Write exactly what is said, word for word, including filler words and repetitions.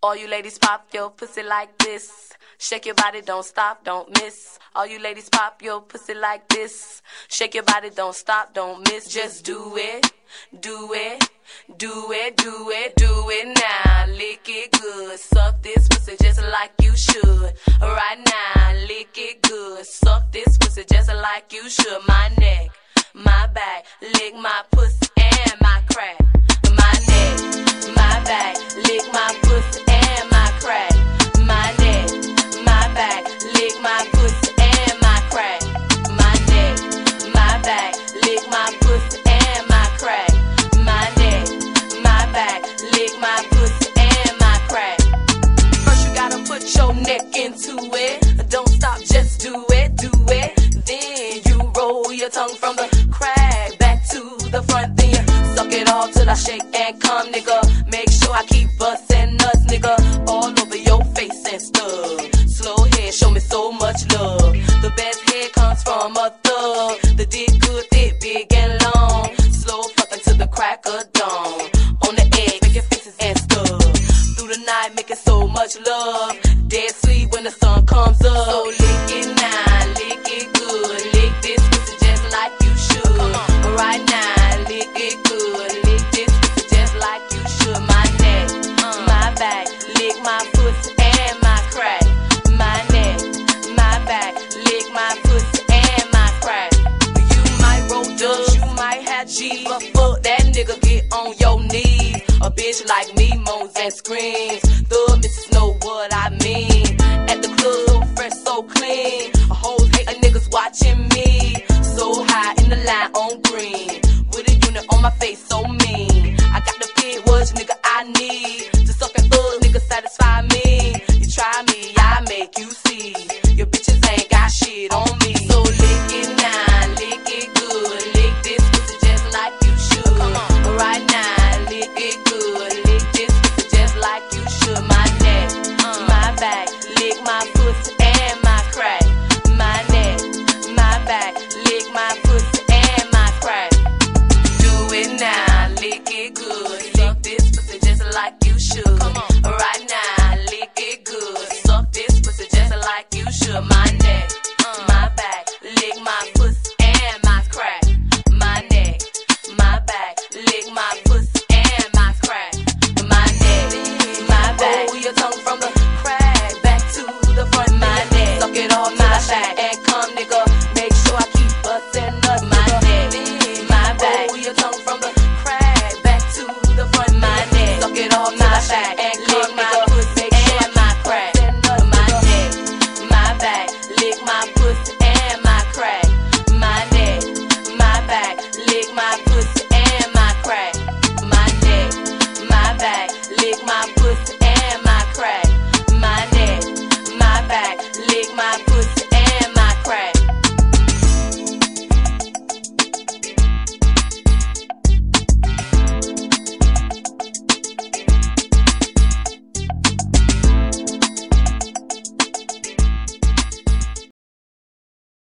All you ladies pop your pussy like this. Shake your body, don't stop, don't miss. All you ladies pop your pussy like this. Shake your body, don't stop, don't miss. Just do it, do it, do it, do it, do it now. Lick it good, suck this pussy just like you should. Right now, lick it good, suck this pussy just like you should. My neck, my back, lick my pussy and my crack. My neck, my back, lick my pussy and my crack. My neck, my back, lick my pussy and my crack. My neck, my back, lick my pussy and my crack. My neck, my back, lick my pussy and my crack. First you gotta put your neck into it. Don't stop, just do it, do it. Then you roll your tongue from the crack back to the front. Then you suck it all till I shake and come, nigga. Make sure I keep bustin' nuts, nigga, all over your face and stuff. Slow head, show me so much love. The best head comes from a thug. The dick good, thick, big and long. Slow fucking to the crack of dawn. On the edge, making faces and stuff. Through the night, making so much love. Dead sleep when the sun comes up. So lick it now, lick it good. Lick this pussy just like you should. Right now, lick it good. Lick this pussy just like you should. My neck, my back, lick my pussy and my crack. My neck, my back, lick my pussy and my crack. You might roll dubs, you might have G, but fuck that nigga, get on your knees. A bitch like me moans and screams. The missus know what I mean. At the club, so fresh, so clean. A hoes hate a niggas watching me. So high in the line on green. With a unit on my face, so mean. I got the fit, what nigga I need. To suck and fuck, nigga satisfy me. You try me, I make you see. Your bitches ain't got shit on me. So lick it now, lick it good. Lick this pussy just like you should. Right now, lick it good. Lick this pussy just like you should. My neck, my back, lick my pussy and my crack. My neck, my back, lick my pussy and my crack. Do it now, lick it good. Lick this pussy just like you should. Right now, lick it good. Suck this pussy just like you should. My neck, my back, lick my pussy and my crack. My neck, my back, lick my pussy and my crack. My neck, my back, your tongue